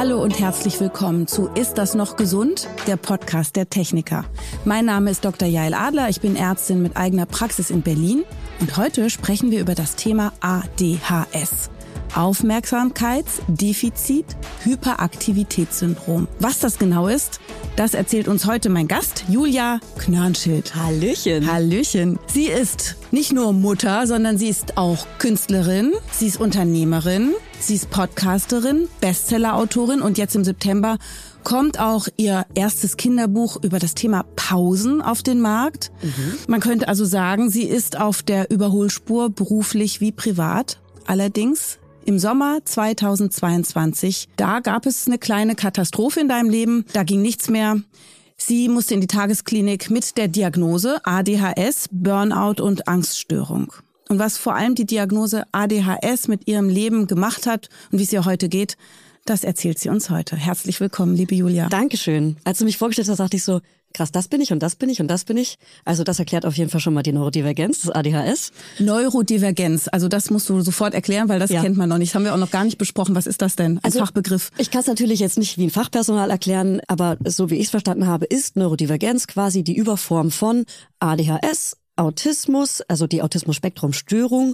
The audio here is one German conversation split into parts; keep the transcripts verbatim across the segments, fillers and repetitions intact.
Hallo und herzlich willkommen zu Ist das noch gesund? Der Podcast der Techniker. Mein Name ist Doktor Jael Adler, ich bin Ärztin mit eigener Praxis in Berlin und heute sprechen wir über das Thema A D H S. Aufmerksamkeitsdefizit-Hyperaktivitätssyndrom. Was das genau ist, das erzählt uns heute mein Gast, Julia Knörnschild. Hallöchen. Hallöchen. Sie ist nicht nur Mutter, sondern sie ist auch Künstlerin, sie ist Unternehmerin, sie ist Podcasterin, Bestsellerautorin und jetzt im September kommt auch ihr erstes Kinderbuch über das Thema Pausen auf den Markt. Mhm. Man könnte also sagen, sie ist auf der Überholspur, beruflich wie privat. Allerdings im Sommer zweitausendzweiundzwanzig, da gab es eine kleine Katastrophe in deinem Leben. Da ging nichts mehr. Sie musste in die Tagesklinik mit der Diagnose A D H S, Burnout und Angststörung. Und was vor allem die Diagnose A D H S mit ihrem Leben gemacht hat und wie es ihr heute geht, das erzählt sie uns heute. Herzlich willkommen, liebe Julia. Dankeschön. Als du mich vorgestellt hast, dachte ich so, krass, das bin ich und das bin ich und das bin ich. Also das erklärt auf jeden Fall schon mal die Neurodivergenz, das A D H S. Neurodivergenz, also das musst du sofort erklären, weil das ja. kennt man noch nicht. Das haben wir auch noch gar nicht besprochen. Was ist das denn als also, Fachbegriff? Ich kann es natürlich jetzt nicht wie ein Fachpersonal erklären, aber so wie ich es verstanden habe, ist Neurodivergenz quasi die Überform von A D H S, Autismus, also die Autismus-Spektrum-Störung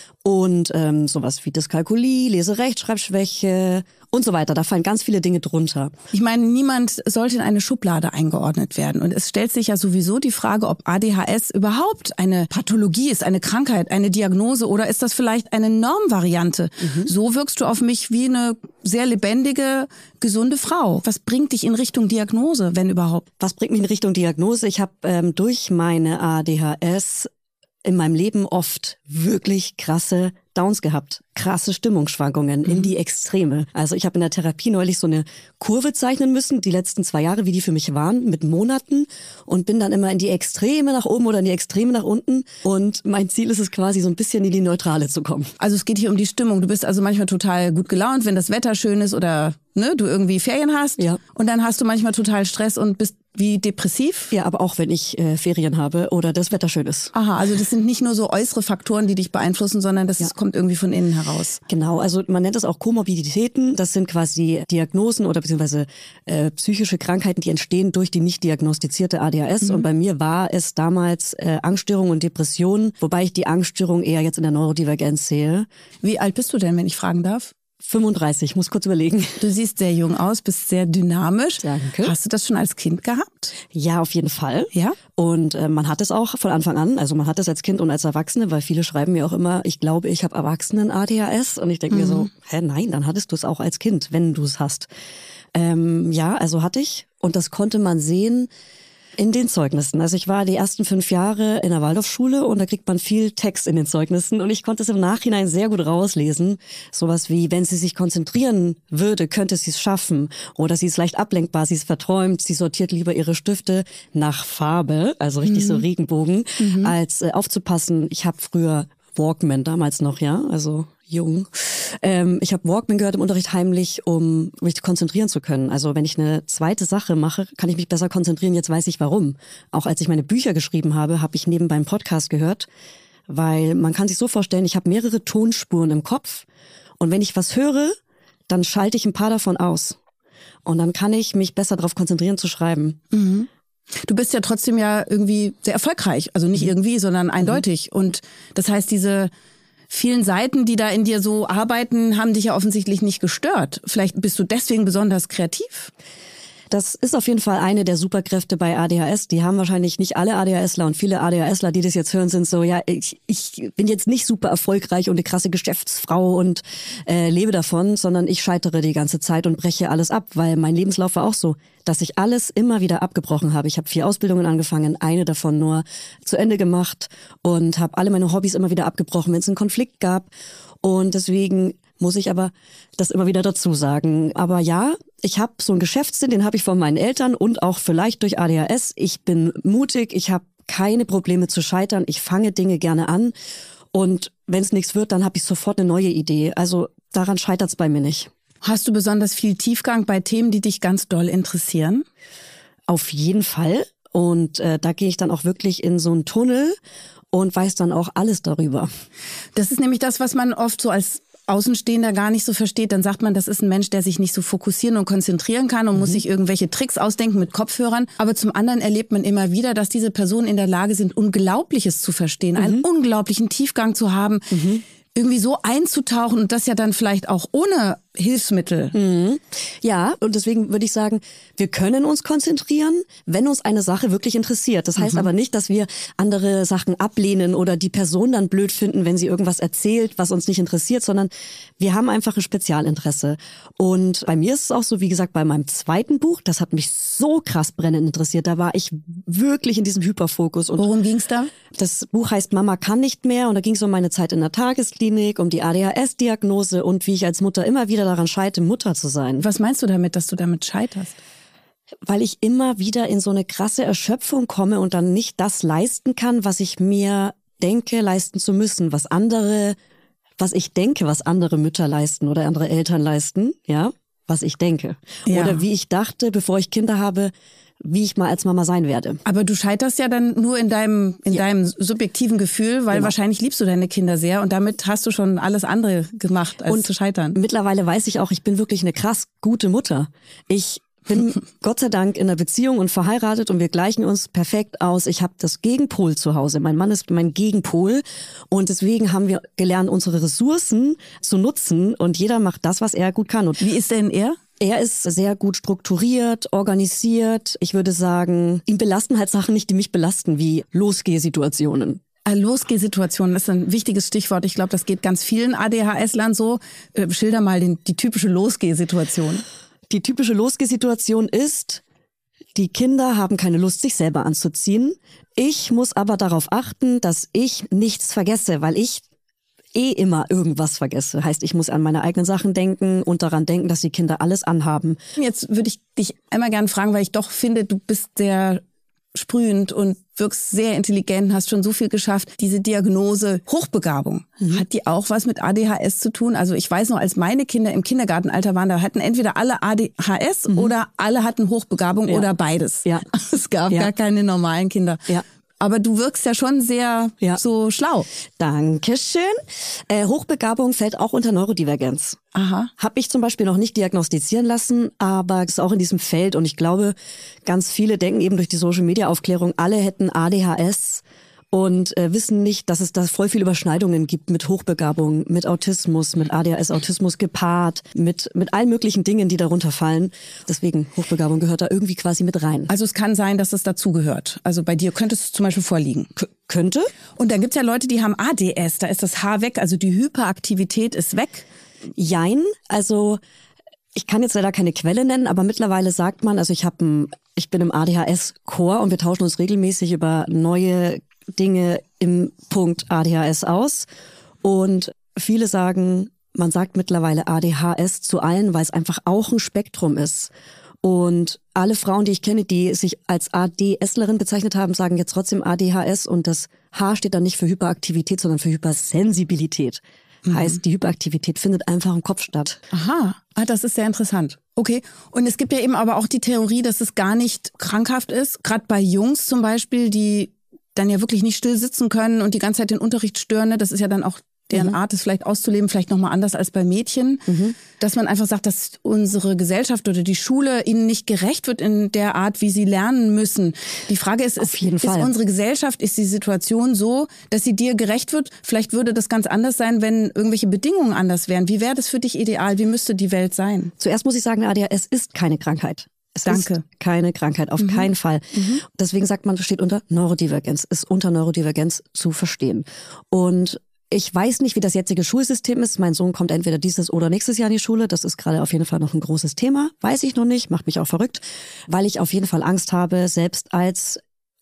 und ähm, sowas wie Dyskalkulie, Lese-Rechtschreibschwäche und so weiter. Da fallen ganz viele Dinge drunter. Ich meine, niemand sollte in eine Schublade eingeordnet werden. Und es stellt sich ja sowieso die Frage, ob A D H S überhaupt eine Pathologie ist, eine Krankheit, eine Diagnose oder ist das vielleicht eine Normvariante? Mhm. So wirkst du auf mich wie eine sehr lebendige, gesunde Frau. Was bringt dich in Richtung Diagnose, wenn überhaupt? Was bringt mich in Richtung Diagnose? Ich habe ähm, durch meine A D H S in meinem Leben oft wirklich krasse Downs gehabt, krasse Stimmungsschwankungen mhm. in die Extreme. Also ich habe in der Therapie neulich so eine Kurve zeichnen müssen, die letzten zwei Jahre, wie die für mich waren, mit Monaten und bin dann immer in die Extreme nach oben oder in die Extreme nach unten und mein Ziel ist es quasi so ein bisschen in die Neutrale zu kommen. Also es geht hier um die Stimmung. Du bist also manchmal total gut gelaunt, wenn das Wetter schön ist oder ne, du irgendwie Ferien hast ja. und dann hast du manchmal total Stress und bist wie depressiv? Ja, aber auch wenn ich äh, Ferien habe oder das Wetter schön ist. Aha, also das sind nicht nur so äußere Faktoren, die dich beeinflussen, sondern das ja. kommt irgendwie von innen heraus. Genau, also man nennt es auch Komorbiditäten. Das sind quasi Diagnosen oder beziehungsweise äh, psychische Krankheiten, die entstehen durch die nicht diagnostizierte A D H S. Mhm. Und bei mir war es damals äh, Angststörung und Depression, wobei ich die Angststörung eher jetzt in der Neurodivergenz sehe. Wie alt bist du denn, wenn ich fragen darf? fünfunddreißig, muss kurz überlegen. Du siehst sehr jung aus, bist sehr dynamisch. Danke. Hast du das schon als Kind gehabt? Ja, auf jeden Fall. Ja? Und äh, man hat es auch von Anfang an, also man hat es als Kind und als Erwachsene, weil viele schreiben mir auch immer, ich glaube, ich habe Erwachsenen-A D H S. Und ich denke mhm. mir so, hä, nein, dann hattest du es auch als Kind, wenn du es hast. Ähm, ja, also hatte ich. Und das konnte man sehen in den Zeugnissen. Also ich war die ersten fünf Jahre in der Waldorfschule und da kriegt man viel Text in den Zeugnissen und ich konnte es im Nachhinein sehr gut rauslesen. Sowas wie, wenn sie sich konzentrieren würde, könnte sie es schaffen. Oder sie ist leicht ablenkbar, sie ist verträumt, sie sortiert lieber ihre Stifte nach Farbe, also richtig mhm. so Regenbogen, mhm. als äh, aufzupassen. Ich habe früher Walkman damals noch, ja, also jung. Ähm, ich habe Walkman gehört im Unterricht heimlich, um mich konzentrieren zu können. Also wenn ich eine zweite Sache mache, kann ich mich besser konzentrieren. Jetzt weiß ich warum. Auch als ich meine Bücher geschrieben habe, habe ich nebenbei einen Podcast gehört, weil man kann sich so vorstellen, ich habe mehrere Tonspuren im Kopf und wenn ich was höre, dann schalte ich ein paar davon aus. Und dann kann ich mich besser darauf konzentrieren zu schreiben. Mhm. Du bist ja trotzdem ja irgendwie sehr erfolgreich. Also nicht irgendwie, sondern eindeutig. Mhm. Und das heißt, diese vielen Seiten, die da in dir so arbeiten, haben dich ja offensichtlich nicht gestört. Vielleicht bist du deswegen besonders kreativ. Das ist auf jeden Fall eine der Superkräfte bei A D H S. Die haben wahrscheinlich nicht alle ADHSler und viele ADHSler, die das jetzt hören, sind so, ja, ich, ich bin jetzt nicht super erfolgreich und eine krasse Geschäftsfrau und äh, lebe davon, sondern ich scheitere die ganze Zeit und breche alles ab, weil mein Lebenslauf war auch so, dass ich alles immer wieder abgebrochen habe. Ich habe vier Ausbildungen angefangen, eine davon nur zu Ende gemacht und habe alle meine Hobbys immer wieder abgebrochen, wenn es einen Konflikt gab. Und deswegen muss ich aber das immer wieder dazu sagen. Aber ja, ich habe so einen Geschäftssinn, den habe ich von meinen Eltern und auch vielleicht durch A D H S. Ich bin mutig, ich habe keine Probleme zu scheitern, ich fange Dinge gerne an und wenn es nichts wird, dann habe ich sofort eine neue Idee. Also daran scheitert es bei mir nicht. Hast du besonders viel Tiefgang bei Themen, die dich ganz doll interessieren? Auf jeden Fall. Und äh, da gehe ich dann auch wirklich in so einen Tunnel und weiß dann auch alles darüber. Das ist nämlich das, was man oft so als Außenstehender gar nicht so versteht, dann sagt man, das ist ein Mensch, der sich nicht so fokussieren und konzentrieren kann und mhm. muss sich irgendwelche Tricks ausdenken mit Kopfhörern. Aber zum anderen erlebt man immer wieder, dass diese Personen in der Lage sind, Unglaubliches zu verstehen, mhm. einen unglaublichen Tiefgang zu haben, mhm. irgendwie so einzutauchen und das ja dann vielleicht auch ohne Hilfsmittel. Mhm. Ja, und deswegen würde ich sagen, wir können uns konzentrieren, wenn uns eine Sache wirklich interessiert. Das heißt mhm. aber nicht, dass wir andere Sachen ablehnen oder die Person dann blöd finden, wenn sie irgendwas erzählt, was uns nicht interessiert, sondern wir haben einfach ein Spezialinteresse. Und bei mir ist es auch so, wie gesagt, bei meinem zweiten Buch, das hat mich so krass brennend interessiert. Da war ich wirklich in diesem Hyperfokus. Und worum ging's da? Das Buch heißt Mama kann nicht mehr und da ging es um meine Zeit in der Tagesklinik, um die A D H S-Diagnose und wie ich als Mutter immer wieder daran scheitere, Mutter zu sein. Was meinst du damit, dass du damit scheiterst? Weil ich immer wieder in so eine krasse Erschöpfung komme und dann nicht das leisten kann, was ich mir denke, leisten zu müssen, was andere, was ich denke, was andere Mütter leisten oder andere Eltern leisten, ja, was ich denke. Ja. Oder wie ich dachte, bevor ich Kinder habe, wie ich mal als Mama sein werde. Aber du scheiterst ja dann nur in deinem in ja. deinem subjektiven Gefühl, weil genau. wahrscheinlich liebst du deine Kinder sehr und damit hast du schon alles andere gemacht, als und zu scheitern. Mittlerweile weiß ich auch, ich bin wirklich eine krass gute Mutter. Ich bin Gott sei Dank in einer Beziehung und verheiratet und wir gleichen uns perfekt aus. Ich habe das Gegenpol zu Hause. Mein Mann ist mein Gegenpol und deswegen haben wir gelernt, unsere Ressourcen zu nutzen und jeder macht das, was er gut kann. Und wie ist denn er? Er ist sehr gut strukturiert, organisiert. Ich würde sagen, ihn belasten halt Sachen nicht, die mich belasten, wie Losgehsituationen. Losgehsituationen ist ein wichtiges Stichwort. Ich glaube, das geht ganz vielen A D H S-Lern so. Äh, schilder mal den, die typische Losgehsituation. Die typische Losgehsituation ist, die Kinder haben keine Lust, sich selber anzuziehen. Ich muss aber darauf achten, dass ich nichts vergesse, weil ich eh immer irgendwas vergesse. Heißt, ich muss an meine eigenen Sachen denken und daran denken, dass die Kinder alles anhaben. Jetzt würde ich dich einmal gerne fragen, weil ich doch finde, du bist sehr sprühend und wirkst sehr intelligent, hast schon so viel geschafft. Diese Diagnose Hochbegabung, mhm. hat die auch was mit A D H S zu tun? Also ich weiß noch, als meine Kinder im Kindergartenalter waren, da hatten entweder alle A D H S mhm. oder alle hatten Hochbegabung ja. oder beides. Ja. Es gab ja. gar keine normalen Kinder. Ja. Aber du wirkst ja schon sehr ja. so schlau. Dankeschön. Äh, Hochbegabung fällt auch unter Neurodivergenz. Aha. Habe ich zum Beispiel noch nicht diagnostizieren lassen, aber es ist auch in diesem Feld. Und ich glaube, ganz viele denken eben durch die Social-Media-Aufklärung, alle hätten A D H S und äh, wissen nicht, dass es da voll viele Überschneidungen gibt mit Hochbegabung, mit Autismus, mit A D H S-Autismus gepaart, mit mit allen möglichen Dingen, die darunter fallen. Deswegen, Hochbegabung gehört da irgendwie quasi mit rein. Also es kann sein, dass es dazugehört. Also bei dir könnte es zum Beispiel vorliegen. K- könnte. Und dann gibt's ja Leute, die haben A D S, da ist das H weg, also die Hyperaktivität ist weg. Jein, also ich kann jetzt leider keine Quelle nennen, aber mittlerweile sagt man, also ich habe ein, ich bin im A D H S-Chor und wir tauschen uns regelmäßig über neue Dinge im Punkt A D H S aus. Und viele sagen, man sagt mittlerweile A D H S zu allen, weil es einfach auch ein Spektrum ist. Und alle Frauen, die ich kenne, die sich als ADSlerin bezeichnet haben, sagen jetzt trotzdem A D H S und das H steht dann nicht für Hyperaktivität, sondern für Hypersensibilität. Mhm. Heißt, die Hyperaktivität findet einfach im Kopf statt. Aha, ah, das ist sehr interessant. Okay, und es gibt ja eben aber auch die Theorie, dass es gar nicht krankhaft ist. Gerade bei Jungs zum Beispiel, die dann ja wirklich nicht still sitzen können und die ganze Zeit den Unterricht stören. Ne? Das ist ja dann auch deren mhm. Art, es vielleicht auszuleben, vielleicht nochmal anders als bei Mädchen. Mhm. Dass man einfach sagt, dass unsere Gesellschaft oder die Schule ihnen nicht gerecht wird in der Art, wie sie lernen müssen. Die Frage ist, ist, ist unsere Gesellschaft, ist die Situation so, dass sie dir gerecht wird? Vielleicht würde das ganz anders sein, wenn irgendwelche Bedingungen anders wären. Wie wäre das für dich ideal? Wie müsste die Welt sein? Zuerst muss ich sagen, A D H S ist keine Krankheit. Es Danke. ist keine Krankheit, auf mhm. keinen Fall. Mhm. Deswegen sagt man, das steht unter Neurodivergenz, ist unter Neurodivergenz zu verstehen. Und ich weiß nicht, wie das jetzige Schulsystem ist. Mein Sohn kommt entweder dieses oder nächstes Jahr in die Schule. Das ist gerade auf jeden Fall noch ein großes Thema. Weiß ich noch nicht, macht mich auch verrückt, weil ich auf jeden Fall Angst habe, selbst als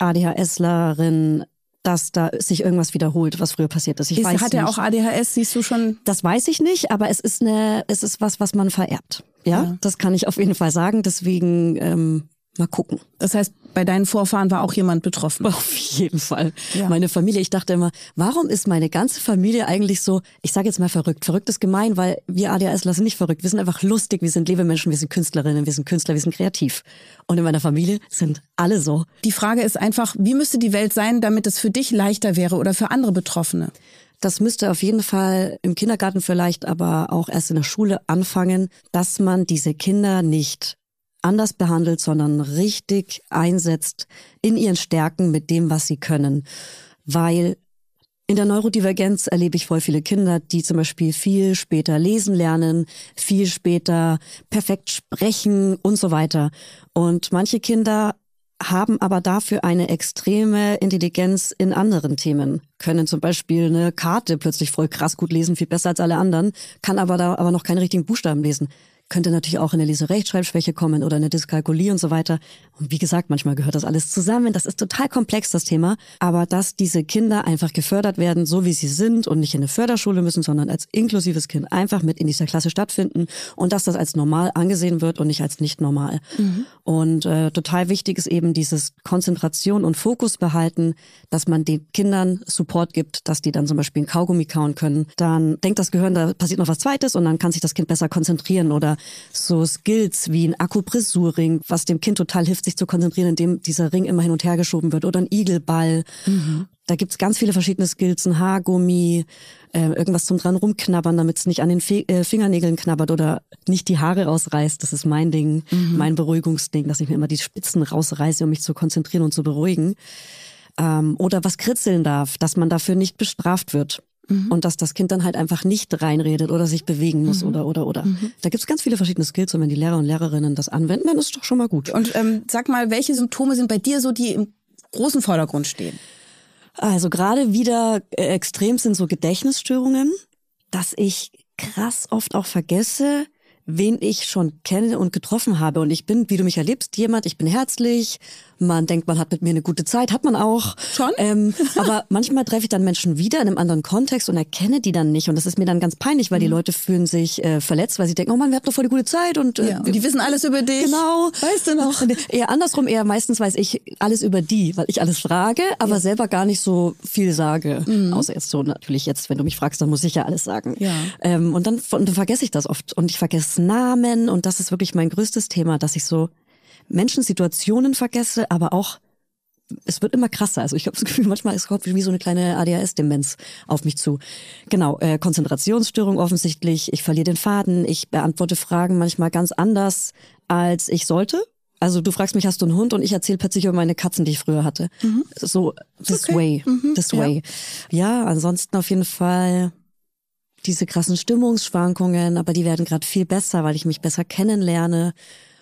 ADHSlerin, dass da sich irgendwas wiederholt, was früher passiert ist. Ich ist, weiß hat nicht. er auch A D H S, siehst du schon? Das weiß ich nicht, aber es ist eine, es ist was, was man vererbt. Ja, ja. Das kann ich auf jeden Fall sagen. Deswegen ähm, mal gucken. Das heißt, bei deinen Vorfahren war auch jemand betroffen? Auf jeden Fall. Ja. Meine Familie, ich dachte immer, warum ist meine ganze Familie eigentlich so, ich sage jetzt mal verrückt. Verrückt ist gemein, weil wir ADHSler sind nicht verrückt. Wir sind einfach lustig, wir sind Lebemenschen, wir sind Künstlerinnen, wir sind Künstler, wir sind kreativ. Und in meiner Familie sind alle so. Die Frage ist einfach, wie müsste die Welt sein, damit es für dich leichter wäre oder für andere Betroffene? Das müsste auf jeden Fall im Kindergarten vielleicht, aber auch erst in der Schule anfangen, dass man diese Kinder nicht anders behandelt, sondern richtig einsetzt in ihren Stärken mit dem, was sie können. Weil in der Neurodivergenz erlebe ich voll viele Kinder, die zum Beispiel viel später lesen lernen, viel später perfekt sprechen und so weiter. Und manche Kinder haben aber dafür eine extreme Intelligenz in anderen Themen, können zum Beispiel eine Karte plötzlich voll krass gut lesen, viel besser als alle anderen, kann aber da aber noch keine richtigen Buchstaben lesen. Könnte natürlich auch in eine Leserechtschreibschwäche kommen oder eine Dyskalkulie und so weiter. Und wie gesagt, manchmal gehört das alles zusammen. Das ist total komplex, das Thema. Aber dass diese Kinder einfach gefördert werden, so wie sie sind und nicht in eine Förderschule müssen, sondern als inklusives Kind einfach mit in dieser Klasse stattfinden und dass das als normal angesehen wird und nicht als nicht normal. Mhm. Und äh, total wichtig ist eben dieses Konzentration und Fokus behalten, dass man den Kindern Support gibt, dass die dann zum Beispiel ein Kaugummi kauen können. Dann denkt das Gehirn, da passiert noch was Zweites und dann kann sich das Kind besser konzentrieren oder so Skills wie ein Akupressurring, was dem Kind total hilft, sich zu konzentrieren, indem dieser Ring immer hin und her geschoben wird oder ein Igelball. Mhm. Da gibt's ganz viele verschiedene Skills, ein Haargummi, äh, irgendwas zum dran rumknabbern, damit es nicht an den Fe- äh, Fingernägeln knabbert oder nicht die Haare rausreißt. Das ist mein Ding, mhm. mein Beruhigungsding, dass ich mir immer die Spitzen rausreiße, um mich zu konzentrieren und zu beruhigen. Ähm, oder was kritzeln darf, dass man dafür nicht bestraft wird. Mhm. Und dass das Kind dann halt einfach nicht reinredet oder sich bewegen muss mhm. oder, oder, oder. Mhm. Da gibt's ganz viele verschiedene Skills und wenn die Lehrer und Lehrerinnen das anwenden, dann ist es doch schon mal gut. Und ähm, sag mal, welche Symptome sind bei dir so, die im großen Vordergrund stehen? Also gerade wieder äh, extrem sind so Gedächtnisstörungen, dass ich krass oft auch vergesse, wen ich schon kenne und getroffen habe. Und ich bin, wie du mich erlebst, jemand, ich bin herzlich, man denkt, man hat mit mir eine gute Zeit, hat man auch. Schon? Ähm, aber manchmal treffe ich dann Menschen wieder in einem anderen Kontext und erkenne die dann nicht. Und das ist mir dann ganz peinlich, weil mhm. die Leute fühlen sich äh, verletzt, weil sie denken, oh Mann, wir hatten doch voll eine gute Zeit. Und, äh, ja, und die wissen alles über dich. Genau. Weißt du noch? Eher andersrum, eher meistens weiß ich alles über die, weil ich alles frage, aber ja. selber gar nicht so viel sage. Mhm. Außer jetzt so natürlich jetzt, wenn du mich fragst, dann muss ich ja alles sagen. Ja. Ähm, und, dann, und dann vergesse ich das oft. Und ich vergesse Namen und das ist wirklich mein größtes Thema, dass ich so Menschen, Situationen vergesse, aber auch es wird immer krasser. Also ich habe das Gefühl, manchmal ist es wie so eine kleine A D H S-Demenz auf mich zu. Genau, äh, Konzentrationsstörung offensichtlich. Ich verliere den Faden. Ich beantworte Fragen manchmal ganz anders, als ich sollte. Also du fragst mich, hast du einen Hund? Und ich erzähle plötzlich über meine Katzen, die ich früher hatte. Mhm. So, this okay. way, mhm. this way. Ja. ja, ansonsten auf jeden Fall diese krassen Stimmungsschwankungen, aber die werden gerade viel besser, weil ich mich besser kennenlerne.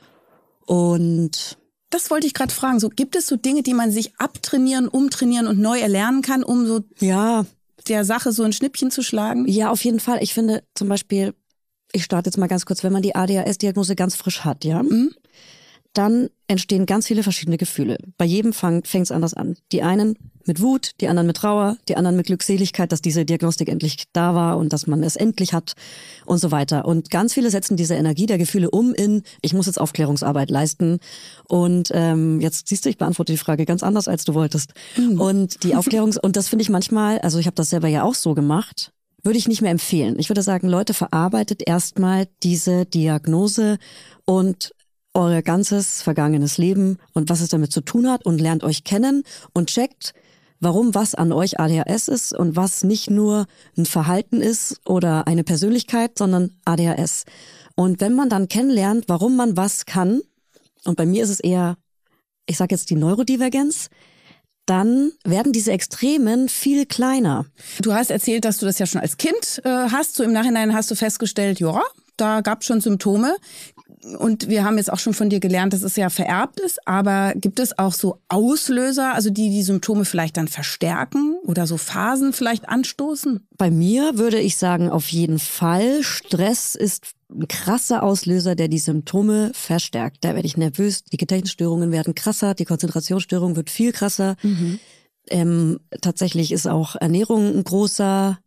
Und das wollte ich gerade fragen. So, gibt es so Dinge, die man sich abtrainieren, umtrainieren und neu erlernen kann, um so ja. der Sache so ein Schnippchen zu schlagen? Ja, auf jeden Fall. Ich finde zum Beispiel, ich starte jetzt mal ganz kurz, wenn man die A D H S-Diagnose ganz frisch hat, ja, mhm. dann entstehen ganz viele verschiedene Gefühle. Bei jedem fängt es anders an. Die einen mit Wut, die anderen mit Trauer, die anderen mit Glückseligkeit, dass diese Diagnostik endlich da war und dass man es endlich hat und so weiter. Und ganz viele setzen diese Energie der Gefühle um in, ich muss jetzt Aufklärungsarbeit leisten. Und ähm, jetzt siehst du, ich beantworte die Frage ganz anders, als du wolltest. Mhm. Und die Aufklärungs- und das finde ich manchmal, also ich habe das selber ja auch so gemacht, würde ich nicht mehr empfehlen. Ich würde sagen, Leute, verarbeitet erstmal diese Diagnose und euer ganzes vergangenes Leben und was es damit zu tun hat und lernt euch kennen und checkt, warum was an euch A D H S ist und was nicht nur ein Verhalten ist oder eine Persönlichkeit, sondern A D H S. Und wenn man dann kennenlernt, warum man was kann, und bei mir ist es eher, ich sage jetzt die Neurodivergenz, dann werden diese Extremen viel kleiner. Du hast erzählt, dass du das ja schon als Kind äh, hast. So im Nachhinein hast du festgestellt, ja, da gab es schon Symptome. Und wir haben jetzt auch schon von dir gelernt, dass es ja vererbt ist, aber gibt es auch so Auslöser, also die die Symptome vielleicht dann verstärken oder so Phasen vielleicht anstoßen? Bei mir würde ich sagen, auf jeden Fall. Stress ist ein krasser Auslöser, der die Symptome verstärkt. Da werde ich nervös, die Gedächtnisstörungen werden krasser, die Konzentrationsstörung wird viel krasser. Mhm. Ähm, tatsächlich ist auch Ernährung ein großer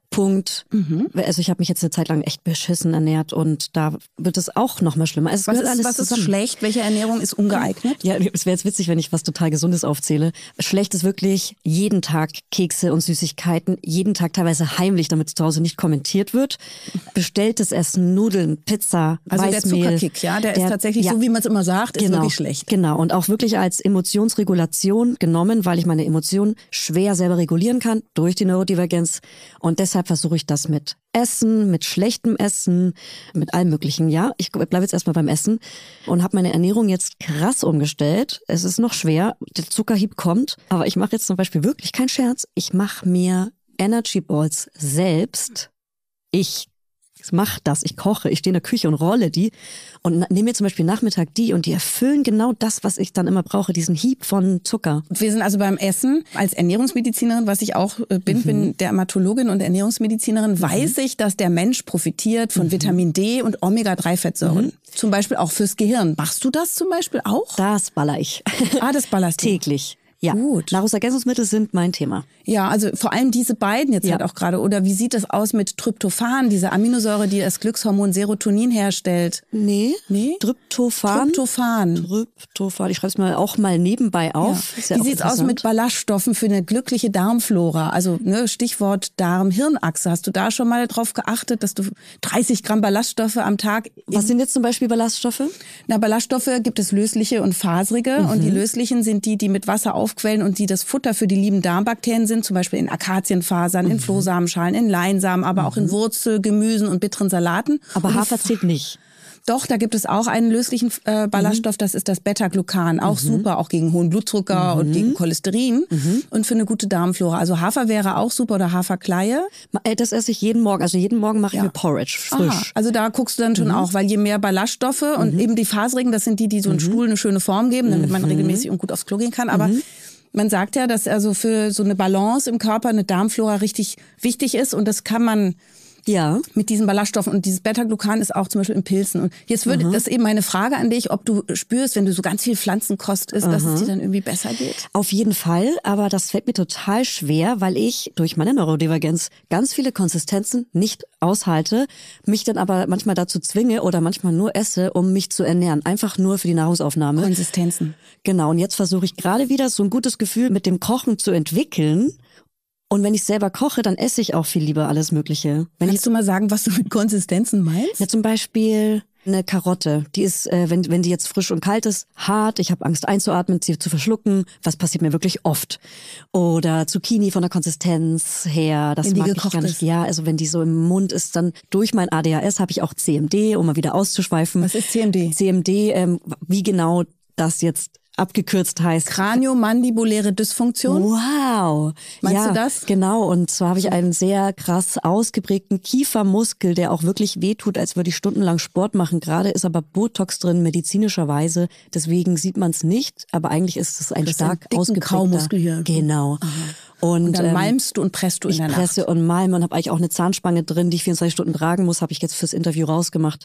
Punkt. Mhm. Also ich habe mich jetzt eine Zeit lang echt beschissen ernährt und da wird es auch noch mal schlimmer. Also es was ist, alles was ist schlecht? Welche Ernährung ist ungeeignet? Ja, es wäre jetzt witzig, wenn ich was total Gesundes aufzähle. Schlecht ist wirklich jeden Tag Kekse und Süßigkeiten, jeden Tag teilweise heimlich, damit es zu Hause nicht kommentiert wird. Bestelltes Essen, Nudeln, Pizza, also Weißmehl. Der Zuckerkick, ja, der, der ist tatsächlich, ja, so wie man es immer sagt, ist genau, wirklich schlecht. Genau, und auch wirklich als Emotionsregulation genommen, weil ich meine Emotionen schwer selber regulieren kann durch die Neurodivergenz. Und deshalb versuche ich das mit Essen, mit schlechtem Essen, mit allem Möglichen. Ja, ich bleibe jetzt erstmal beim Essen und habe meine Ernährung jetzt krass umgestellt. Es ist noch schwer, der Zuckerhieb kommt, aber ich mache jetzt zum Beispiel wirklich keinen Scherz. Ich mache mir Energy Balls selbst. Ich mache das, ich koche, ich stehe in der Küche und rolle die und nehme mir zum Beispiel Nachmittag die und die erfüllen genau das, was ich dann immer brauche, diesen Hieb von Zucker. Wir sind also beim Essen. Als Ernährungsmedizinerin, was ich auch bin, mhm. bin Dermatologin und Ernährungsmedizinerin, mhm. weiß ich, dass der Mensch profitiert von mhm. Vitamin D und Omega drei Fettsäuren. Mhm. Zum Beispiel auch fürs Gehirn. Machst du das zum Beispiel auch? Das baller ich. Ah, das ballerst du. Täglich. Ja, gut. Nahrungsergänzungsmittel sind mein Thema. Ja, also vor allem diese beiden jetzt ja. halt auch gerade. Oder wie sieht es aus mit Tryptophan, diese Aminosäure, die das Glückshormon Serotonin herstellt? Nee, nee? Tryptophan. Tryptophan. Tryptophan, ich schreibe es mal auch mal nebenbei auf. Ja. Wie sieht's aus mit Ballaststoffen für eine glückliche Darmflora? Also ne, Stichwort Darm-Hirn-Achse. Hast du da schon mal drauf geachtet, dass du dreißig Gramm Ballaststoffe am Tag... Was sind jetzt zum Beispiel Ballaststoffe? Na, Ballaststoffe gibt es lösliche und faserige. Mhm. Und die löslichen sind die, die mit Wasser auf Quellen und die das Futter für die lieben Darmbakterien sind, zum Beispiel in Akazienfasern, mhm. in Flohsamenschalen, in Leinsamen, aber mhm. auch in Wurzelgemüsen und bitteren Salaten. Aber Hafer zählt nicht. Doch, da gibt es auch einen löslichen äh, Ballaststoff, das ist das Beta-Glucan. Auch mhm. super, auch gegen hohen Blutzucker mhm. und gegen Cholesterin mhm. und für eine gute Darmflora. Also Hafer wäre auch super oder Haferkleie. Das esse ich jeden Morgen. Also jeden Morgen mache ich ja. mir Porridge, frisch. Aha. Also da guckst du dann schon mhm. auch, weil je mehr Ballaststoffe mhm. und eben die faserigen, das sind die, die so einen mhm. Stuhl eine schöne Form geben, damit man regelmäßig und gut aufs Klo gehen kann. Aber mhm. man sagt ja, dass also für so eine Balance im Körper eine Darmflora richtig wichtig ist und das kann man ja mit diesen Ballaststoffen und dieses Beta-Glucan ist auch zum Beispiel in Pilzen. Und jetzt würde mhm. das eben meine Frage an dich, ob du spürst, wenn du so ganz viel Pflanzenkost isst, mhm. dass es dir dann irgendwie besser geht? Auf jeden Fall, aber das fällt mir total schwer, weil ich durch meine Neurodivergenz ganz viele Konsistenzen nicht aushalte, mich dann aber manchmal dazu zwinge oder manchmal nur esse, um mich zu ernähren. Einfach nur für die Nahrungsaufnahme. Konsistenzen. Genau, und jetzt versuche ich gerade wieder so ein gutes Gefühl mit dem Kochen zu entwickeln. Und wenn ich selber koche, dann esse ich auch viel lieber alles Mögliche. Wenn Kannst ich, du mal sagen, was du mit Konsistenzen meinst? Ja, zum Beispiel eine Karotte. Die ist, äh, wenn, wenn die jetzt frisch und kalt ist, hart. Ich habe Angst einzuatmen, sie zu verschlucken. Was passiert mir wirklich oft? Oder Zucchini von der Konsistenz her. Das mag ich gar nicht. Ist. Ja, also wenn die so im Mund ist, dann durch mein A D H S habe ich auch C M D, um mal wieder auszuschweifen. Was ist C M D? C M D, ähm, wie genau das jetzt abgekürzt heißt. Kraniomandibuläre Dysfunktion. Wow. Meinst ja, du das? Genau. Und zwar habe ich einen sehr krass ausgeprägten Kiefermuskel, der auch wirklich wehtut, als würde ich stundenlang Sport machen. Gerade ist aber Botox drin, medizinischerweise. Deswegen sieht man es nicht. Aber eigentlich ist es ein das stark ist ein ausgeprägter Kaumuskel hier. Genau. Und, und dann ähm, malmst du und presst du in der Nacht. Ich presse und malme und habe eigentlich auch eine Zahnspange drin, die ich vierundzwanzig Stunden tragen muss. Habe ich jetzt fürs Interview rausgemacht.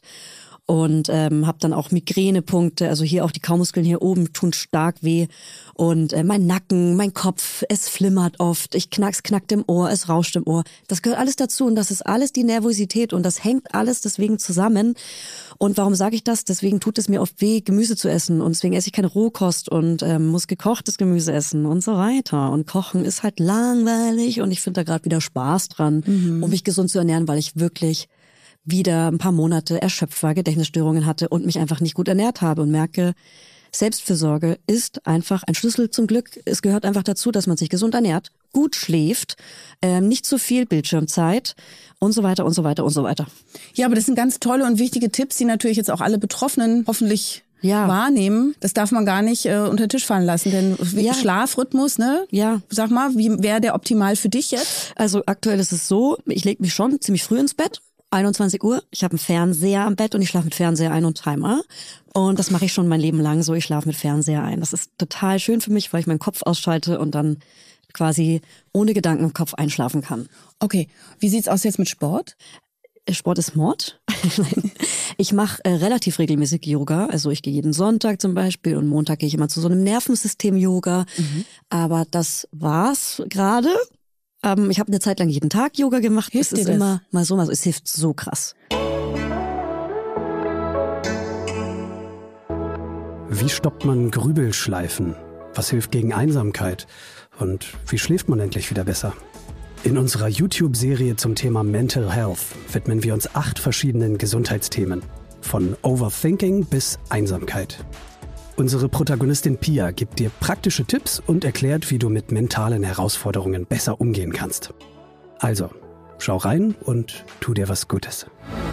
Und ähm, habe dann auch Migränepunkte, also hier auch die Kaumuskeln hier oben tun stark weh und äh, mein Nacken, mein Kopf, es flimmert oft, ich knack's knackt im Ohr, es rauscht im Ohr. Das gehört alles dazu und das ist alles die Nervosität und das hängt alles deswegen zusammen. Und warum sage ich das? Deswegen tut es mir oft weh, Gemüse zu essen und deswegen esse ich keine Rohkost und ähm, muss gekochtes Gemüse essen und so weiter. Und Kochen ist halt langweilig und ich finde da gerade wieder Spaß dran, mhm. um mich gesund zu ernähren, weil ich wirklich wieder ein paar Monate erschöpft war, Gedächtnisstörungen hatte und mich einfach nicht gut ernährt habe und merke, Selbstfürsorge ist einfach ein Schlüssel zum Glück. Es gehört einfach dazu, dass man sich gesund ernährt, gut schläft, ähm, nicht zu viel Bildschirmzeit und so weiter und so weiter und so weiter. Ja, aber das sind ganz tolle und wichtige Tipps, die natürlich jetzt auch alle Betroffenen hoffentlich ja. wahrnehmen. Das darf man gar nicht äh, unter den Tisch fallen lassen, denn ja. Schlafrhythmus, ne? Ja. Sag mal, wie wäre der optimal für dich jetzt? Also aktuell ist es so, ich lege mich schon ziemlich früh ins Bett. einundzwanzig Uhr, ich habe einen Fernseher am Bett und ich schlafe mit Fernseher ein und Timer. Und das mache ich schon mein Leben lang so, ich schlafe mit Fernseher ein. Das ist total schön für mich, weil ich meinen Kopf ausschalte und dann quasi ohne Gedanken im Kopf einschlafen kann. Okay, wie sieht's aus jetzt mit Sport? Sport ist Mord. Ich mache äh, relativ regelmäßig Yoga. Also ich gehe jeden Sonntag zum Beispiel und Montag gehe ich immer zu so einem Nervensystem-Yoga. Mhm. Aber das war's gerade. Ähm, ich habe eine Zeit lang jeden Tag Yoga gemacht. Hilft es ist dir das? immer mal so, mal so. Es hilft so krass. Wie stoppt man Grübelschleifen? Was hilft gegen Einsamkeit? Und wie schläft man endlich wieder besser? In unserer YouTube-Serie zum Thema Mental Health widmen wir uns acht verschiedenen Gesundheitsthemen. Von Overthinking bis Einsamkeit. Unsere Protagonistin Pia gibt dir praktische Tipps und erklärt, wie du mit mentalen Herausforderungen besser umgehen kannst. Also, schau rein und tu dir was Gutes.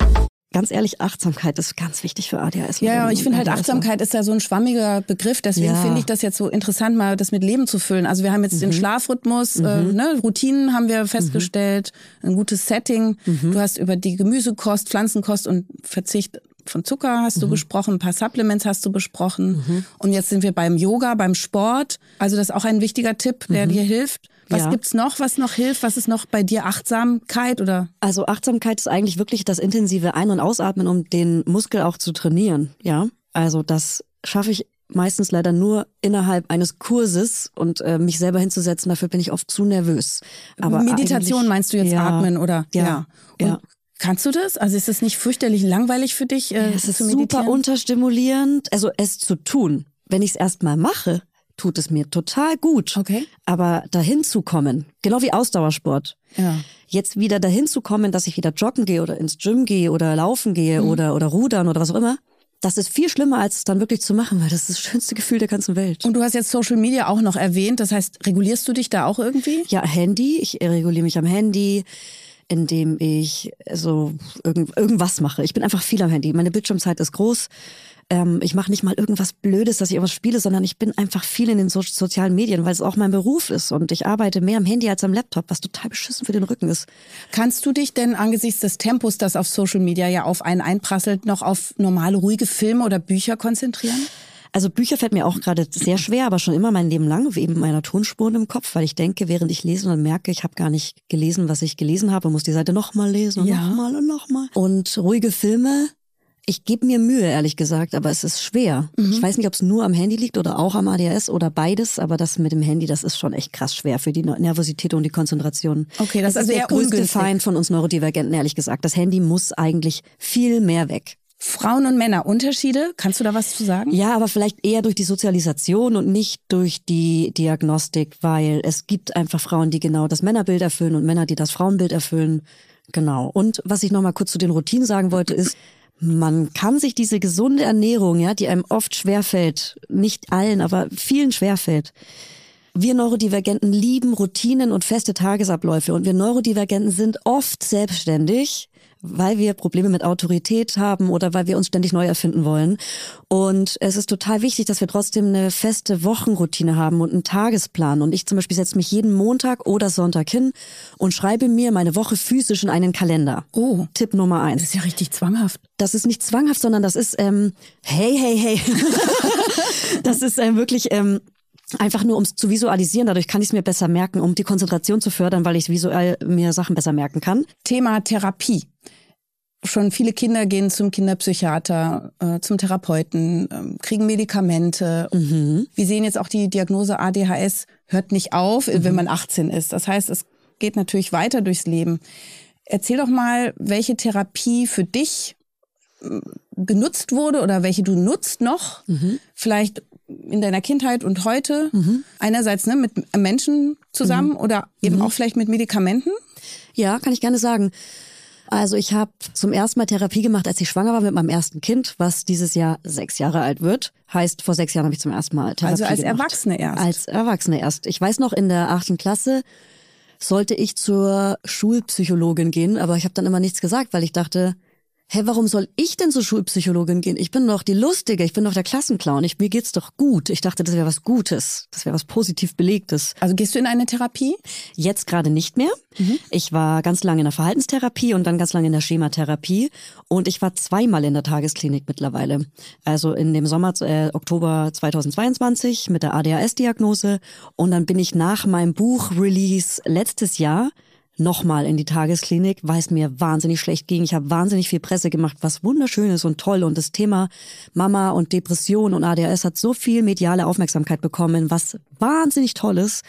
Ganz ehrlich, Achtsamkeit ist ganz wichtig für A D H S. Ja, ja, ich finde halt, Achtsamkeit ist ja so ein schwammiger Begriff, deswegen Ja. finde ich das jetzt so interessant, mal das mit Leben zu füllen. Also wir haben jetzt mhm. den Schlafrhythmus, mhm. äh, ne, Routinen haben wir festgestellt, mhm. ein gutes Setting. Mhm. Du hast über die Gemüsekost, Pflanzenkost und Verzicht von Zucker hast du mhm. gesprochen, ein paar Supplements hast du besprochen. Mhm. Und jetzt sind wir beim Yoga, beim Sport. Also das ist auch ein wichtiger Tipp, der mhm. dir hilft. Was Ja. gibt's noch, was noch hilft? Was ist noch bei dir? Achtsamkeit oder? Also Achtsamkeit ist eigentlich wirklich das intensive Ein- und Ausatmen, um den Muskel auch zu trainieren. Ja, also das schaffe ich meistens leider nur innerhalb eines Kurses und äh, mich selber hinzusetzen. Dafür bin ich oft zu nervös. Aber Meditation meinst du jetzt ja, atmen oder? Ja. ja. Und ja. kannst du das? Also ist es nicht fürchterlich langweilig für dich, äh, Ja, es ist zu meditieren? super unterstimulierend. Also es zu tun, wenn ich es erst mal mache, tut es mir total gut. Okay. Aber dahin zu kommen, genau wie Ausdauersport, Ja. jetzt wieder dahin zu kommen, dass ich wieder joggen gehe oder ins Gym gehe oder laufen gehe mhm. oder oder rudern oder was auch immer, das ist viel schlimmer, als es dann wirklich zu machen, weil das ist das schönste Gefühl der ganzen Welt. Und du hast jetzt Social Media auch noch erwähnt, das heißt, regulierst du dich da auch irgendwie? Ja, Handy, ich reguliere mich am Handy, indem ich so irgend, irgendwas mache. Ich bin einfach viel am Handy. Meine Bildschirmzeit ist groß. Ähm, ich mache nicht mal irgendwas Blödes, dass ich irgendwas spiele, sondern ich bin einfach viel in den so- sozialen Medien, weil es auch mein Beruf ist. Und ich arbeite mehr am Handy als am Laptop, was total beschissen für den Rücken ist. Kannst du dich denn angesichts des Tempos, das auf Social Media ja auf einen einprasselt, noch auf normale, ruhige Filme oder Bücher konzentrieren? Also Bücher fällt mir auch gerade sehr schwer, aber schon immer mein Leben lang, wie eben meiner Tonspuren im Kopf, weil ich denke, während ich lese und merke, ich habe gar nicht gelesen, was ich gelesen habe, muss die Seite nochmal lesen und Ja. nochmal und nochmal. Und ruhige Filme, ich gebe mir Mühe, ehrlich gesagt, aber es ist schwer. Mhm. Ich weiß nicht, ob es nur am Handy liegt oder auch am A D H S oder beides, aber das mit dem Handy, das ist schon echt krass schwer für die Nervosität und die Konzentration. Okay, das, das ist ist eher der größte ungünstig. Feind von uns Neurodivergenten, ehrlich gesagt. Das Handy muss eigentlich viel mehr weg. Frauen und Männer, Unterschiede? Kannst du da was zu sagen? Ja, aber vielleicht eher durch die Sozialisation und nicht durch die Diagnostik, weil es gibt einfach Frauen, die genau das Männerbild erfüllen und Männer, die das Frauenbild erfüllen. Genau. Und was ich noch mal kurz zu den Routinen sagen wollte, ist, man kann sich diese gesunde Ernährung, ja, die einem oft schwerfällt, nicht allen, aber vielen schwerfällt. Wir Neurodivergenten lieben Routinen und feste Tagesabläufe und wir Neurodivergenten sind oft selbstständig, weil wir Probleme mit Autorität haben oder weil wir uns ständig neu erfinden wollen. Und es ist total wichtig, dass wir trotzdem eine feste Wochenroutine haben und einen Tagesplan. Und ich zum Beispiel setze mich jeden Montag oder Sonntag hin und schreibe mir meine Woche physisch in einen Kalender. Oh. Tipp Nummer eins. Das ist ja richtig zwanghaft. Das ist nicht zwanghaft, sondern das ist, ähm, hey, hey, hey. Das ist ähm, wirklich... Ähm, Einfach nur, um es zu visualisieren. Dadurch kann ich es mir besser merken, um die Konzentration zu fördern, weil ich visuell mir Sachen besser merken kann. Thema Therapie. Schon viele Kinder gehen zum Kinderpsychiater, äh, zum Therapeuten, äh, kriegen Medikamente. Mhm. Wir sehen jetzt auch die Diagnose A D H S hört nicht auf, mhm. wenn man achtzehn ist. Das heißt, es geht natürlich weiter durchs Leben. Erzähl doch mal, welche Therapie für dich genutzt wurde oder welche du nutzt noch. Mhm. Vielleicht in deiner Kindheit und heute. Mhm. Einerseits ne, mit Menschen zusammen mhm. oder eben mhm. auch vielleicht mit Medikamenten. Ja, kann ich gerne sagen. Also ich habe zum ersten Mal Therapie gemacht, als ich schwanger war mit meinem ersten Kind, was dieses Jahr sechs Jahre alt wird. Heißt, vor sechs Jahren habe ich zum ersten Mal Therapie gemacht. Also als gemacht. Erwachsene erst? Als Erwachsene erst. Ich weiß noch, in der achten Klasse sollte ich zur Schulpsychologin gehen, aber ich habe dann immer nichts gesagt, weil ich dachte, hä, warum soll ich denn zur Schulpsychologin gehen? Ich bin doch die Lustige, ich bin doch der Klassenclown, ich, mir geht's doch gut. Ich dachte, das wäre was Gutes, das wäre was positiv Belegtes. Also gehst du in eine Therapie? Jetzt gerade nicht mehr. Mhm. Ich war ganz lange in der Verhaltenstherapie und dann ganz lange in der Schematherapie und ich war zweimal in der Tagesklinik mittlerweile. Also in dem Sommer, äh, Oktober zweitausendzweiundzwanzig mit der A D H S-Diagnose und dann bin ich nach meinem Buch-Release letztes Jahr nochmal in die Tagesklinik, weil es mir wahnsinnig schlecht ging. Ich habe wahnsinnig viel Presse gemacht, was wunderschön ist und toll. Und das Thema Mama und Depression und A D H S hat so viel mediale Aufmerksamkeit bekommen, was wahnsinnig toll ist.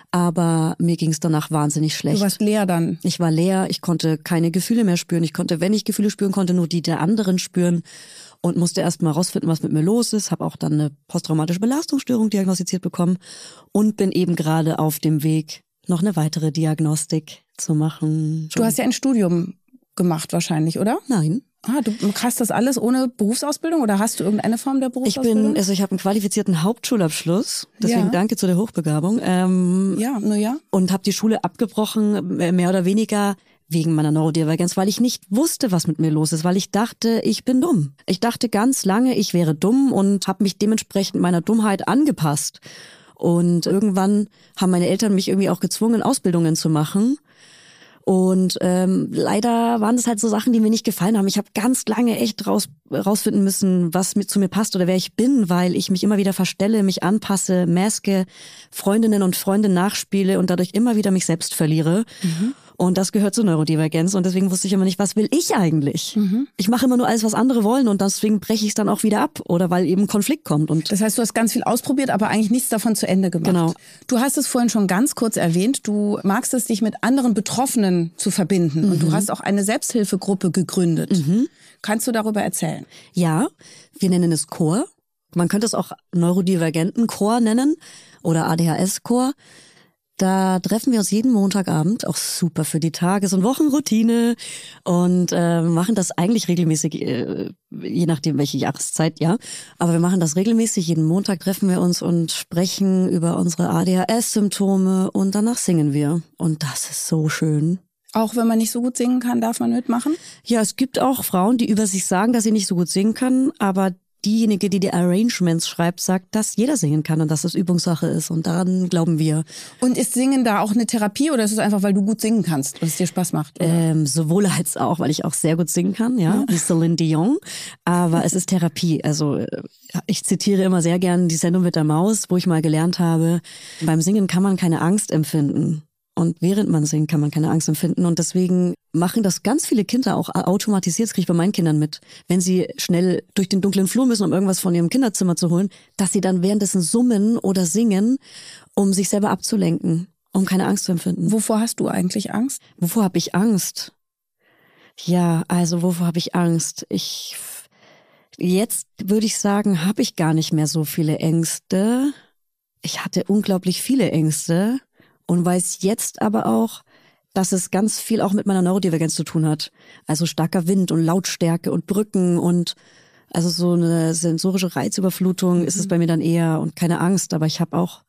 aber mir ging es danach wahnsinnig schlecht. Du warst leer dann? Ich war leer, ich konnte keine Gefühle mehr spüren. Ich konnte, wenn ich Gefühle spüren konnte, nur die der anderen spüren und musste erst mal rausfinden, was mit mir los ist. Habe auch dann eine posttraumatische Belastungsstörung diagnostiziert bekommen und bin eben gerade auf dem Weg, noch eine weitere Diagnostik zu machen. Du hast ja ein Studium gemacht wahrscheinlich, oder? Nein. Ah, du hast das alles ohne Berufsausbildung oder hast du irgendeine Form der Berufsausbildung? Ich bin, also ich habe einen qualifizierten Hauptschulabschluss, deswegen ja. danke zu der Hochbegabung. Ähm, ja, nur ja. Und habe die Schule abgebrochen, mehr oder weniger wegen meiner Neurodivergenz, weil ich nicht wusste, was mit mir los ist, weil ich dachte, ich bin dumm. Ich dachte ganz lange, ich wäre dumm und habe mich dementsprechend meiner Dummheit angepasst. Und irgendwann haben meine Eltern mich irgendwie auch gezwungen, Ausbildungen zu machen. Und ähm, leider waren das halt so Sachen, die mir nicht gefallen haben. Ich habe ganz lange echt raus, rausfinden müssen, was mit, zu mir passt oder wer ich bin, weil ich mich immer wieder verstelle, mich anpasse, maske, Freundinnen und Freunde nachspiele und dadurch immer wieder mich selbst verliere. Mhm. Und das gehört zur Neurodivergenz und deswegen wusste ich immer nicht, was will ich eigentlich? Mhm. Ich mache immer nur alles, was andere wollen und deswegen breche ich es dann auch wieder ab oder weil eben Konflikt kommt. Und das heißt, du hast ganz viel ausprobiert, aber eigentlich nichts davon zu Ende gemacht. Genau. Du hast es vorhin schon ganz kurz erwähnt, du magst es, dich mit anderen Betroffenen zu verbinden mhm. und du hast auch eine Selbsthilfegruppe gegründet. Mhm. Kannst du darüber erzählen? Ja, wir nennen es Chor. Man könnte es auch neurodivergenten Chor nennen oder A D H S-Chor. Da treffen wir uns jeden Montagabend, auch super für die Tages- und Wochenroutine und äh, machen das eigentlich regelmäßig, äh, je nachdem welche Jahreszeit, ja. Aber wir machen das regelmäßig, jeden Montag treffen wir uns und sprechen über unsere A D H S-Symptome und danach singen wir. Und das ist so schön. Auch wenn man nicht so gut singen kann, darf man mitmachen? Ja, es gibt auch Frauen, die über sich sagen, dass sie nicht so gut singen können, aber diejenige, die die Arrangements schreibt, sagt, dass jeder singen kann und dass das Übungssache ist und daran glauben wir. Und ist Singen da auch eine Therapie oder ist es einfach, weil du gut singen kannst und es dir Spaß macht? Ähm, sowohl als auch, weil ich auch sehr gut singen kann, ja, ja. wie Celine Dion, aber es ist Therapie. Also ich zitiere immer sehr gern die Sendung mit der Maus, wo ich mal gelernt habe, beim Singen kann man keine Angst empfinden. Und während man singt, kann man keine Angst empfinden. Und deswegen machen das ganz viele Kinder auch automatisiert. Das kriege ich bei meinen Kindern mit. Wenn sie schnell durch den dunklen Flur müssen, um irgendwas von ihrem Kinderzimmer zu holen, dass sie dann währenddessen summen oder singen, um sich selber abzulenken, um keine Angst zu empfinden. Wovor hast du eigentlich Angst? Wovor habe ich Angst? Ja, also wovor habe ich Angst? Ich jetzt würde ich sagen, habe ich gar nicht mehr so viele Ängste. Ich hatte unglaublich viele Ängste. Und weiß jetzt aber auch, dass es ganz viel auch mit meiner Neurodivergenz zu tun hat. Also starker Wind und Lautstärke und Brücken und also so eine sensorische Reizüberflutung mhm. ist es bei mir dann eher und keine Angst. Aber ich habe auch,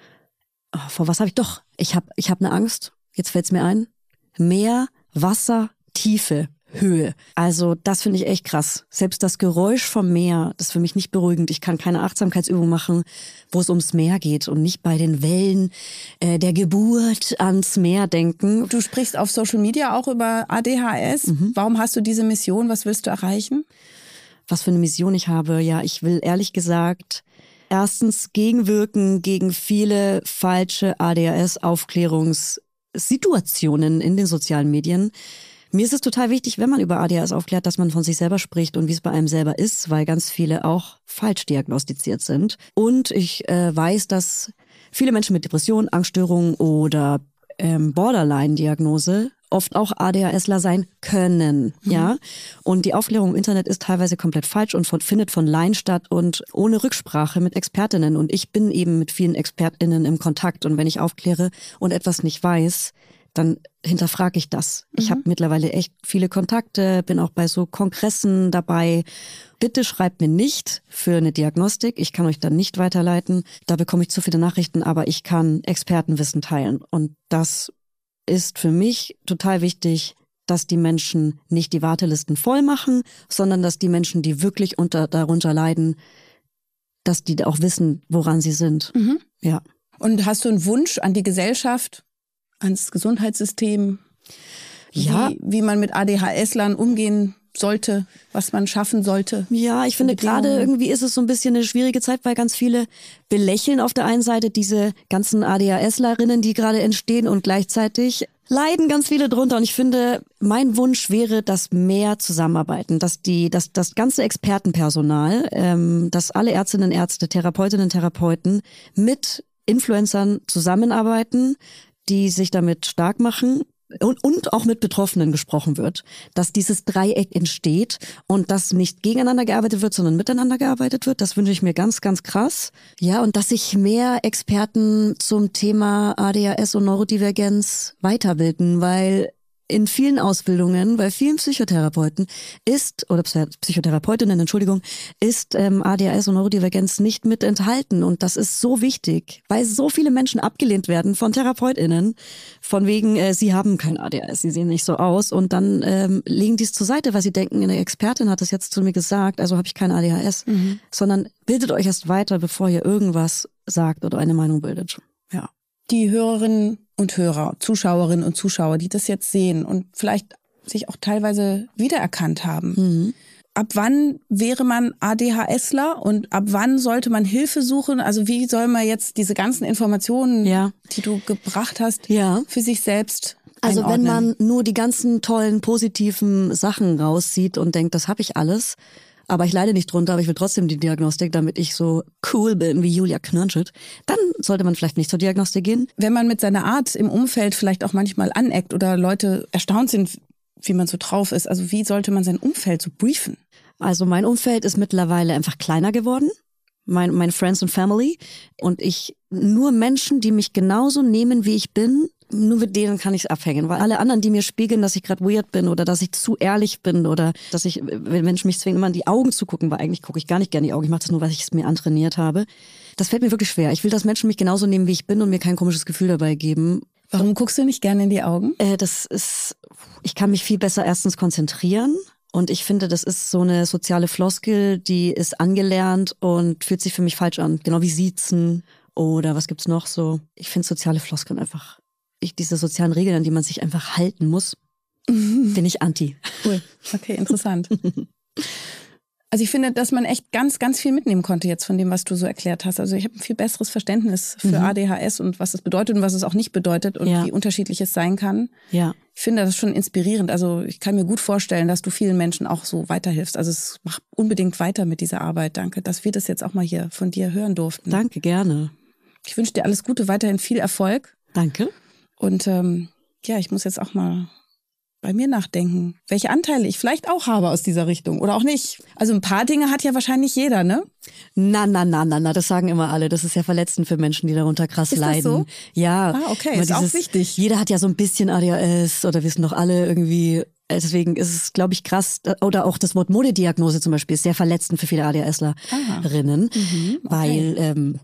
oh, vor was habe ich doch? Ich habe ich hab eine Angst, jetzt fällt's mir ein, Meer, Wasser, Tiefe. Höhe. Also das finde ich echt krass. Selbst das Geräusch vom Meer, das ist für mich nicht beruhigend. Ich kann keine Achtsamkeitsübung machen, wo es ums Meer geht und nicht bei den Wellen äh, der Geburt ans Meer denken. Du sprichst auf Social Media auch über A D H S. Mhm. Warum hast du diese Mission? Was willst du erreichen? Was für eine Mission ich habe? Ja, ich will ehrlich gesagt erstens gegenwirken gegen viele falsche A D H S-Aufklärungssituationen in den sozialen Medien. Mir ist es total wichtig, wenn man über A D H S aufklärt, dass man von sich selber spricht und wie es bei einem selber ist, weil ganz viele auch falsch diagnostiziert sind. Und ich äh, weiß, dass viele Menschen mit Depressionen, Angststörungen oder ähm, Borderline-Diagnose oft auch ADHSler sein können, mhm. ja. Und die Aufklärung im Internet ist teilweise komplett falsch und von, findet von Laien statt und ohne Rücksprache mit Expertinnen. Und ich bin eben mit vielen ExpertInnen im Kontakt. Und wenn ich aufkläre und etwas nicht weiß, dann hinterfrage ich das. Mhm. Ich habe mittlerweile echt viele Kontakte, bin auch bei so Kongressen dabei. Bitte schreibt mir nicht für eine Diagnostik. Ich kann euch dann nicht weiterleiten. Da bekomme ich zu viele Nachrichten, aber ich kann Expertenwissen teilen. Und das ist für mich total wichtig, dass die Menschen nicht die Wartelisten voll machen, sondern dass die Menschen, die wirklich unter, darunter leiden, dass die auch wissen, woran sie sind. Mhm. Ja. Und hast du einen Wunsch an die Gesellschaft, ans Gesundheitssystem, ja. wie, wie man mit ADHSlern umgehen sollte, was man schaffen sollte? Ja, ich finde gerade irgendwie ist es so ein bisschen eine schwierige Zeit, weil ganz viele belächeln auf der einen Seite diese ganzen ADHSlerinnen, die gerade entstehen und gleichzeitig leiden ganz viele drunter. Und ich finde, mein Wunsch wäre, dass mehr zusammenarbeiten, dass die, dass das ganze Expertenpersonal, ähm, dass alle Ärztinnen, Ärzte, Therapeutinnen, Therapeuten mit Influencern zusammenarbeiten, die sich damit stark machen und, und auch mit Betroffenen gesprochen wird, dass dieses Dreieck entsteht und dass nicht gegeneinander gearbeitet wird, sondern miteinander gearbeitet wird. Das wünsche ich mir ganz, ganz krass. Ja, und dass sich mehr Experten zum Thema A D H S und Neurodivergenz weiterbilden, weil in vielen Ausbildungen, bei vielen Psychotherapeuten ist, oder Psychotherapeutinnen, Entschuldigung, ist ähm, A D H S und Neurodivergenz nicht mit enthalten. Und das ist so wichtig, weil so viele Menschen abgelehnt werden von TherapeutInnen, von wegen, äh, sie haben kein A D H S, sie sehen nicht so aus. Und dann ähm, legen die es zur Seite, weil sie denken, eine Expertin hat das jetzt zu mir gesagt, also habe ich kein A D H S. Mhm. Sondern bildet euch erst weiter, bevor ihr irgendwas sagt oder eine Meinung bildet. Ja. Die Hörerinnen und Hörer, Zuschauerinnen und Zuschauer, die das jetzt sehen und vielleicht sich auch teilweise wiedererkannt haben. Mhm. Ab wann wäre man ADHSler und ab wann sollte man Hilfe suchen? Also wie soll man jetzt diese ganzen Informationen, ja. die du gebracht hast, ja. für sich selbst Also einordnen? Wenn man nur die ganzen tollen, positiven Sachen rauszieht und denkt, das habe ich alles, aber ich leide nicht drunter, aber ich will trotzdem die Diagnostik, damit ich so cool bin wie Julia Knirnschitt, dann sollte man vielleicht nicht zur Diagnostik gehen. Wenn man mit seiner Art im Umfeld vielleicht auch manchmal aneckt oder Leute erstaunt sind, wie man so drauf ist, also wie sollte man sein Umfeld so briefen? Also mein Umfeld ist mittlerweile einfach kleiner geworden, mein, mein Friends and Family, und ich nur Menschen, die mich genauso nehmen, wie ich bin, nur mit denen kann ich es abhängen, weil alle anderen, die mir spiegeln, dass ich gerade weird bin oder dass ich zu ehrlich bin oder dass ich, wenn Menschen mich zwingen, immer in die Augen zu gucken, weil eigentlich gucke ich gar nicht gerne in die Augen, ich mache das nur, weil ich es mir antrainiert habe. Das fällt mir wirklich schwer. Ich will, dass Menschen mich genauso nehmen, wie ich bin und mir kein komisches Gefühl dabei geben. Warum guckst du nicht gerne in die Augen? Äh, das ist, ich kann mich viel besser erstens konzentrieren. Und ich finde, das ist so eine soziale Floskel, die ist angelernt und fühlt sich für mich falsch an. Genau wie Siezen oder was gibt's noch so. Ich finde soziale Floskeln einfach, ich, diese sozialen Regeln, an die man sich einfach halten muss, bin ich anti. Cool, okay, interessant. Also ich finde, dass man echt ganz, ganz viel mitnehmen konnte jetzt von dem, was du so erklärt hast. Also ich habe ein viel besseres Verständnis für mhm. A D H S und was es bedeutet und was es auch nicht bedeutet und ja. wie unterschiedlich es sein kann. Ja. Ich finde das schon inspirierend. Also ich kann mir gut vorstellen, dass du vielen Menschen auch so weiterhilfst. Also es macht unbedingt weiter mit dieser Arbeit. Danke, dass wir das jetzt auch mal hier von dir hören durften. Danke, gerne. Ich wünsche dir alles Gute, weiterhin viel Erfolg. Danke. Und ähm, ja, ich muss jetzt auch mal bei mir nachdenken, welche Anteile ich vielleicht auch habe aus dieser Richtung oder auch nicht. Also ein paar Dinge hat ja wahrscheinlich jeder, ne? Na, na, na, na, na, das sagen immer alle. Das ist ja verletzend für Menschen, die darunter krass ist leiden. Das so? Ja. Ah, okay, ist dieses, auch wichtig. Jeder hat ja so ein bisschen A D H S oder wir sind doch alle irgendwie, deswegen ist es, glaube ich, krass. Oder auch das Wort Modediagnose zum Beispiel ist sehr verletzend für viele ADHSlerinnen, mhm, okay. weil ähm,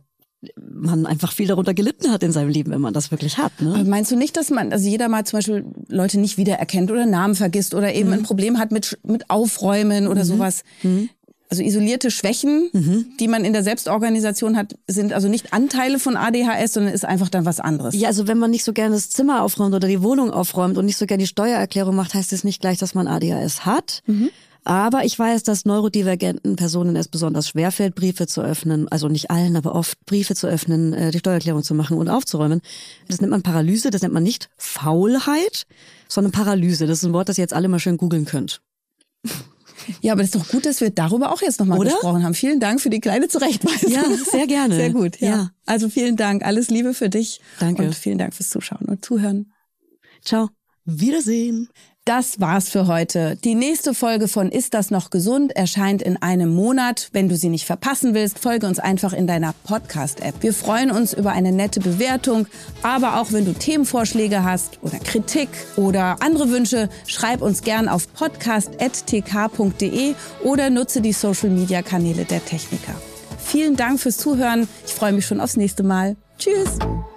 man einfach viel darunter gelitten hat in seinem Leben, wenn man das wirklich hat. Ne? Aber meinst du nicht, dass man, also jeder mal zum Beispiel Leute nicht wiedererkennt oder Namen vergisst oder eben mhm. ein Problem hat mit mit Aufräumen oder mhm. sowas? Mhm. Also isolierte Schwächen, mhm. die man in der Selbstorganisation hat, sind also nicht Anteile von A D H S, sondern ist einfach dann was anderes. Ja, also wenn man nicht so gerne das Zimmer aufräumt oder die Wohnung aufräumt und nicht so gerne die Steuererklärung macht, heißt das nicht gleich, dass man A D H S hat. Mhm. Aber ich weiß, dass neurodivergenten Personen es besonders schwerfällt, Briefe zu öffnen, also nicht allen, aber oft Briefe zu öffnen, die Steuererklärung zu machen und aufzuräumen. Das nennt man Paralyse, das nennt man nicht Faulheit, sondern Paralyse. Das ist ein Wort, das ihr jetzt alle mal schön googeln könnt. Ja, aber das ist doch gut, dass wir darüber auch jetzt nochmal gesprochen haben. Vielen Dank für die kleine Zurechtweisung. Ja, sehr gerne. Sehr gut, ja. ja. Also vielen Dank, alles Liebe für dich. Danke. Und vielen Dank fürs Zuschauen und Zuhören. Ciao. Wiedersehen. Das war's für heute. Die nächste Folge von Ist das noch gesund erscheint in einem Monat. Wenn du sie nicht verpassen willst, folge uns einfach in deiner Podcast-App. Wir freuen uns über eine nette Bewertung, aber auch wenn du Themenvorschläge hast oder Kritik oder andere Wünsche, schreib uns gern auf podcast at t k punkt d e oder nutze die Social-Media-Kanäle der Techniker. Vielen Dank fürs Zuhören. Ich freue mich schon aufs nächste Mal. Tschüss.